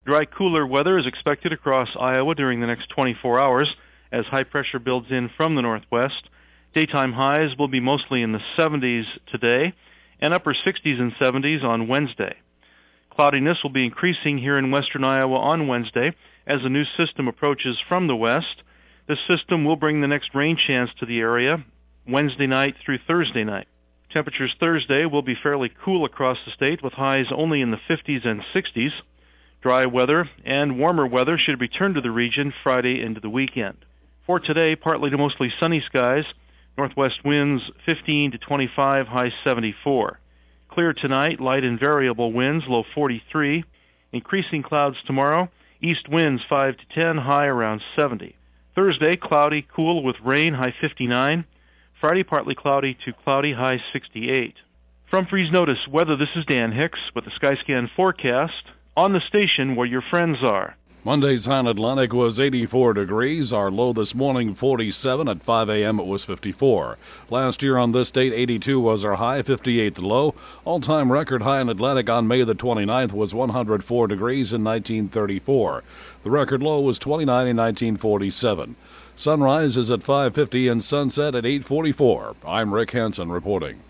Dry, cooler weather is expected across Iowa during the next 24 hours as high pressure builds in from the northwest. Daytime highs will be mostly in the 70s today and upper 60s and 70s on Wednesday. Cloudiness will be increasing here in western Iowa on Wednesday as a new system approaches from the west. This system will bring the next rain chance to the area Wednesday night through Thursday night. Temperatures Thursday will be fairly cool across the state with highs only in the 50s and 60s. Dry weather and warmer weather should return to the region Friday into the weekend. For today, partly to mostly sunny skies, northwest winds 15 to 25, high 74. Clear tonight, light and variable winds, low 43. Increasing clouds tomorrow, east winds 5 to 10, high around 70. Thursday, cloudy, cool with rain, high 59. Friday, partly cloudy to cloudy, high 68. From Freeze Notice Weather, this is Dan Hicks with the Skyscan forecast on the station where your friends are. Monday's high in Atlantic was 84 degrees. Our low this morning, 47. At 5 a.m. it was 54. Last year on this date, 82 was our high, 58 the low. All-time record high in Atlantic on May the 29th was 104 degrees in 1934. The record low was 29 in 1947. Sunrise is at 5:50 and sunset at 8:44. I'm Rick Hansen reporting.